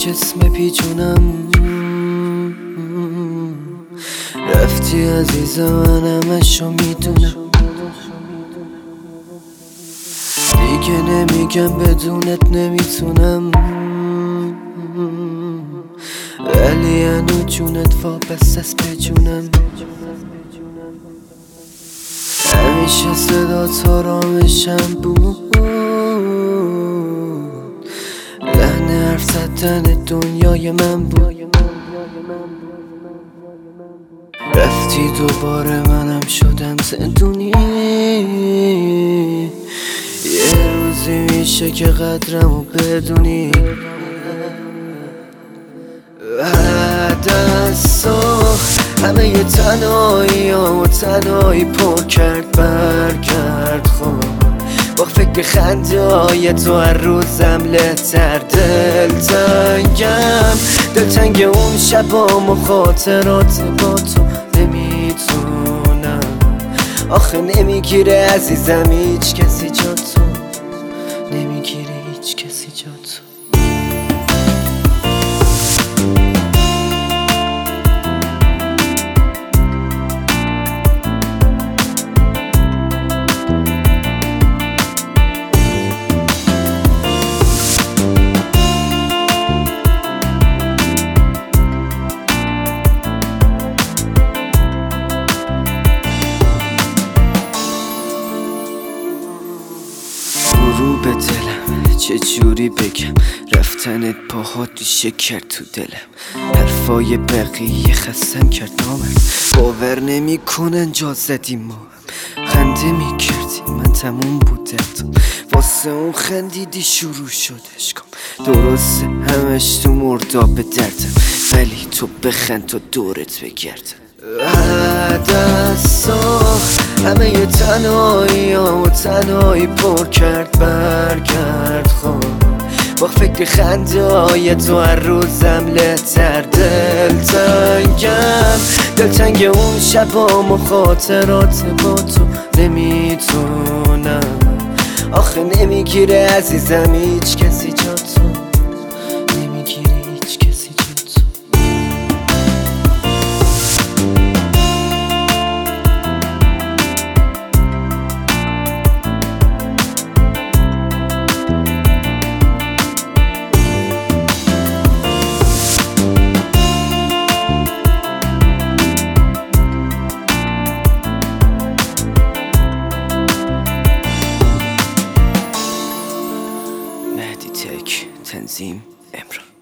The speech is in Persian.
جسم پیچونم رفتی عزیزم، من همشو میدونم. دیگه نمیگم بدونت نمیتونم، ولی هنو جونت وابسته است به جونم. همیشه صدا آرامشم بود، لحن حرف زدن دنیای من بود. رفتی دوباره منم شدم زندونی، یه روزی میشه که قدرمو بدونی. بعد از تو همه ی تنهایی پر کرد برگرد خود با فکر خنده های تو هر روزم لهتر. دلتنگ اون شبام و خاطرات با تو نمیتونم. آخه نمیگیره عزیزم هیچ کسی جا تو، نمیگیره هیچ کسی جا تو. رو به دلم چجوری بگم، رفتنت پاها دیشه کرد تو دلم. حرفای بقیه خستم کرد نامرد، باور نمی کنن جا زدیم ما هم. خنده می کردی من تموم بودم، واسه اون خندیدی شروع شد عشقم. درسته همش تو مرداب دردم، ولی تو بخند تا دورت بگردم. بعد از تو همه ی تنهایی پر کرد برگرد خود با فکر خنده های تو هر روزم لهتر. دلتنگ اون شبام و خاطرات با تو نمیتونم. آخه نمیگیره عزیزم هیچ کسی جا تو، نمیگیره هیچ کسی جا تو. تنظیم امران.